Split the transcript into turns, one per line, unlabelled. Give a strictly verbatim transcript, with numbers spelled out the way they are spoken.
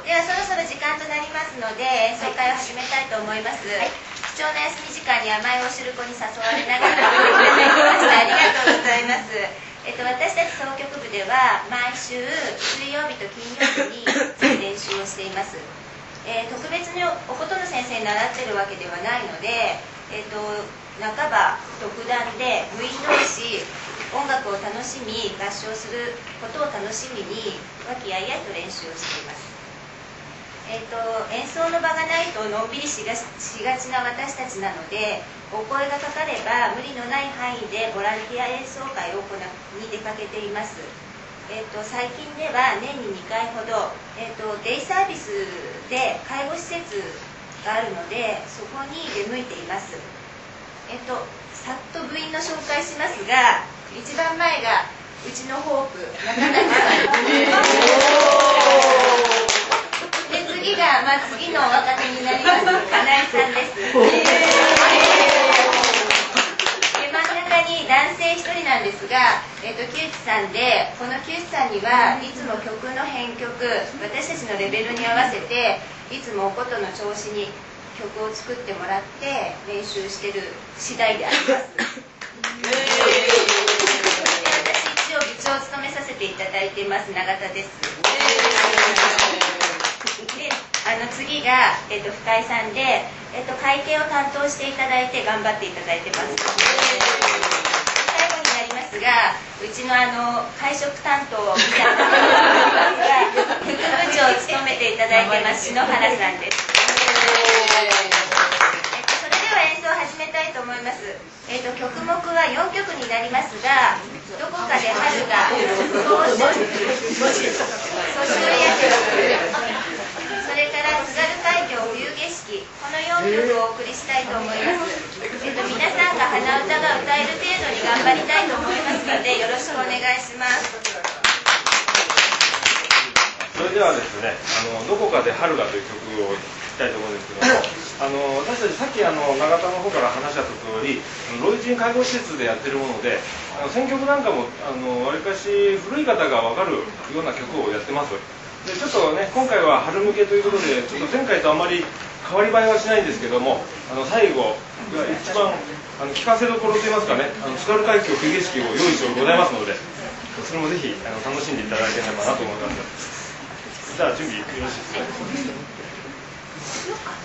ではそろそろ時間となりますので演奏会を始めたいと思います、はい、貴重な休み時間に甘いおしるこに誘われながら来ていただきましてありがとうございます。えっと、私たち奏曲部では毎週水曜日と金曜日に練習をしています。えー、特別にお琴の先生に習ってるわけではないので、えっと、半ば独断で部員同士音楽を楽しみ合唱することを楽しみに和気あいあいと練習をしています。えー、と演奏の場がないとのんびりしがしがちな私たちなので、お声がかかれば無理のない範囲でボランティア演奏会を行に出かけています。えー、と最近では年ににかいほど、えー、とデイサービスで介護施設があるのでそこに出向いています。えー、とさっと部員の紹介しますが、一番前がうちのホープ中谷さんで、次が、まあ、次の若手になります金井さんです。で、真ん中に男性ひとりなんですが、えー、と木内さんで、この木内さんにはいつも曲の編曲、私たちのレベルに合わせていつもお琴の調子に曲を作ってもらって練習してる次第であります。で、私一応部長を務めさせていただいています永田です。で、あの次が、えっと、深井さんで、えっと、会計を担当していただいて頑張っていただいてます。最後になりますが、うちのあの会食担当みたいな副部長を務めていただいてます篠原さんです。えっと、それでは演奏を始めたいと思います。えっと、曲目はよんきょくになりますが、どこかで春が少し年寄りやけどそれから津軽海峡冬景色、このよんきょくをお送りしたいと思います。えっと、皆さんが鼻歌が歌える程度に頑張りたいと思いますのでよろしくお願いします。
それではですね、あのどこかで春がという曲を聴きたいと思うんですけども、あの私たちさっきあの永田の方から話した通り、老人介護施設でやってるもので、あの選曲なんかもわりかし古い方が分かるような曲をやってます。でちょっとね、今回は春向けということでちょっと前回とあまり変わり映えはしないんですけども、あの最後が一番あの聞かせどころといいますかね、あの津軽海峡冬景色を用意してございますので、それもぜひあの楽しんでいただければなと思います。じゃあ準備よろしいですか。